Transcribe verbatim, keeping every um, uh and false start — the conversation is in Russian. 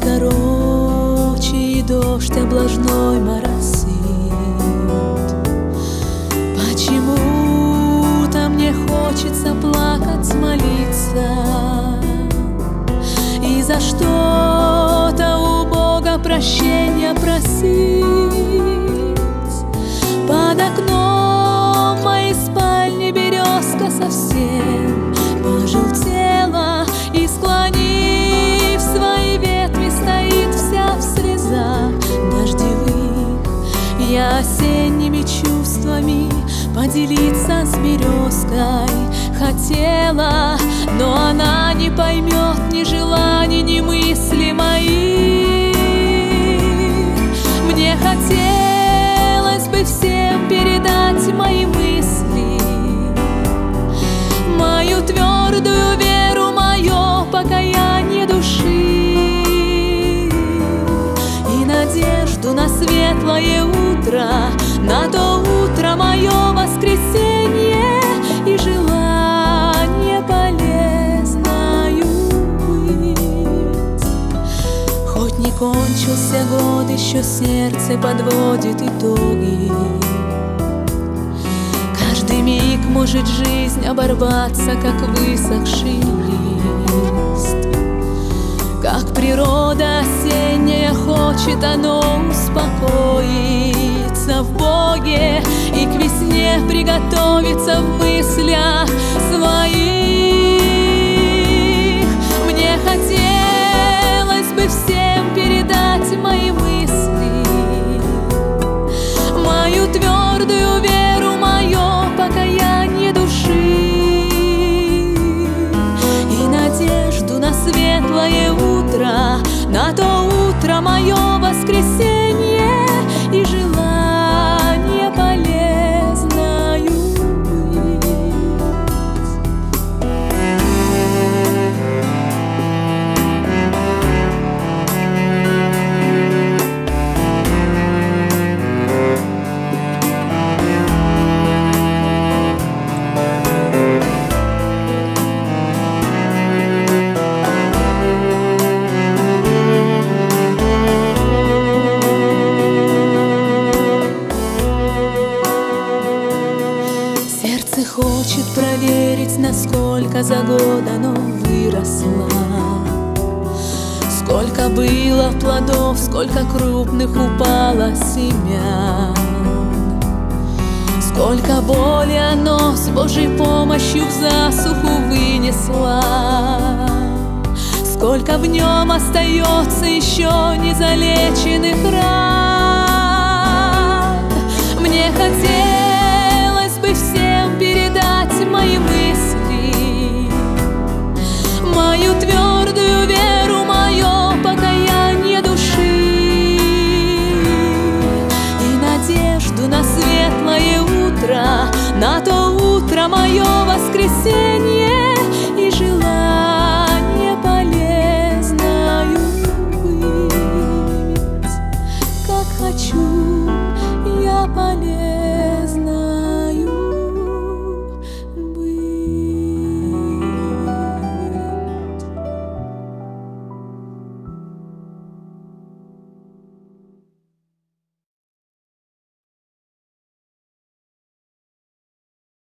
короче, и дождь облажной моросит. Почему-то мне хочется плакать, молиться и за что-то у Бога прощения просить. Под окном моей спальни березка совсем пожелтела, и, склонив свои ветви, стоит вся в слезах дождевых. Я осенними чувствами поделиться с березкой хотела, но она не поймет ни желаний, ни мыслей моих. Мне хотелось бы всем передать мои мысли, мою твердую веру, мое покаяние души и надежду на светлое утро, на то утро мое воскресенье, и желание полезною быть. Хоть не кончился год, еще сердце подводит итоги. Каждый миг может жизнь оборваться, как высохший лист. Как природа осенняя, хочет оно успокоиться в Боге и к весне приготовиться в мыслях своих. Мне хотелось бы всем передать мои мысли, мою твердую веру, мое покаяние души и надежду на светлое утро, на то утро мое воскресенье, и желание полезною быть. Сердце хочет проверить, насколько за год оно выросло, сколько было плодов, сколько крупных упало семян, сколько боли оно с Божьей помощью в засуху вынесло, сколько в нем остается еще незалеченных ран. Мне хотелось бы всем передать мои мысли, мою твердую веру, мое покаяние души и надежду на светлое утро, на то утро мое воскресенье.